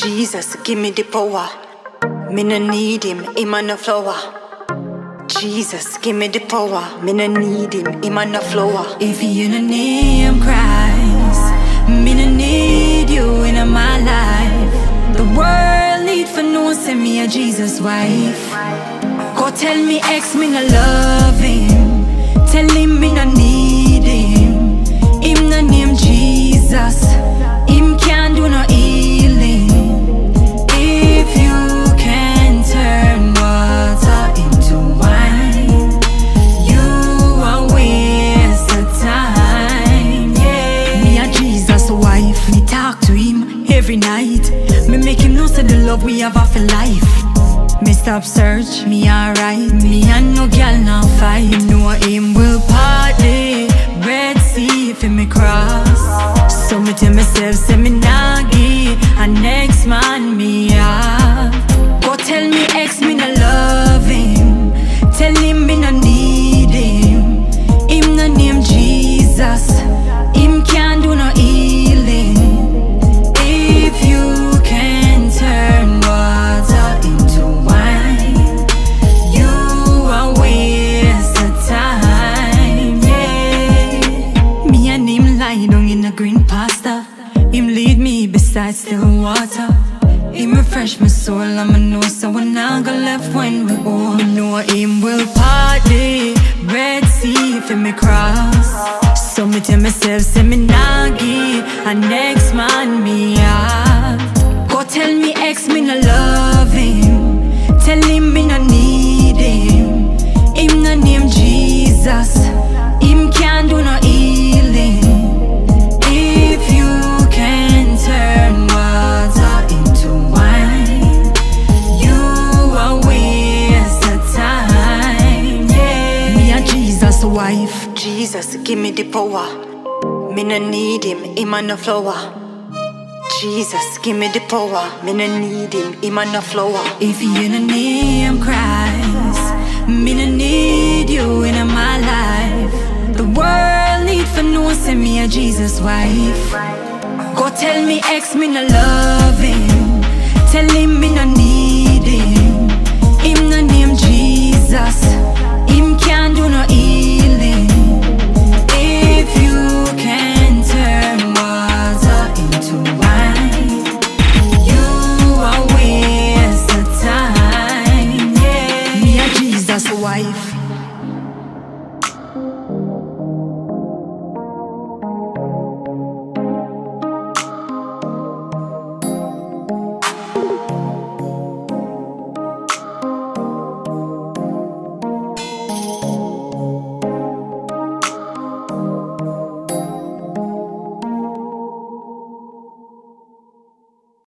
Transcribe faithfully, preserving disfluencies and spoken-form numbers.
Jesus, give me the power. Me no need him, him on the flower. Jesus, give me the power. Me no need him, him on the flower. If you no name Christ, me no need you in my life. The world need for no send me a Jesus wife. Go tell me ex me no love him. Tell him me no need him. Him no name Jesus. Him can't do no healing. If you can turn water into wine, you are waste of time. Yeah. Me a Jesus wife. Me talk to him every night. Me make him know say the love we have for life. Me stop search, me alright. Me and no girl now fight. Him know him will party. Red Sea for me cross. So me tell myself, say me nah give a next man me up. Go tell me ex me no love him. Tell him me no need him. Him no name Jesus. Him can't do no healing. If you can turn water into wine, you are waste of time, yeah. Me and him lie down in a green pasture. Him lead me beside still water. Him refresh my soul, I'ma know so when I go left when we all know him will party. Red Sea for me cross. So me tell myself, say me nah give a next man me up. Go tell me ex me no love him. Tell him me no need him. Him no name Jesus. Him can't do no healing. If you can turn water into wine, you are waste of time, yeah. Me a Jesus wife. Jesus, give me the power. Me no need him, him on the flower. Jesus, give me the power. Me no need him, him on the flower. If you no name Christ, me no need you in my life. The world need for no send me a Jesus wife. Go tell me ex me no love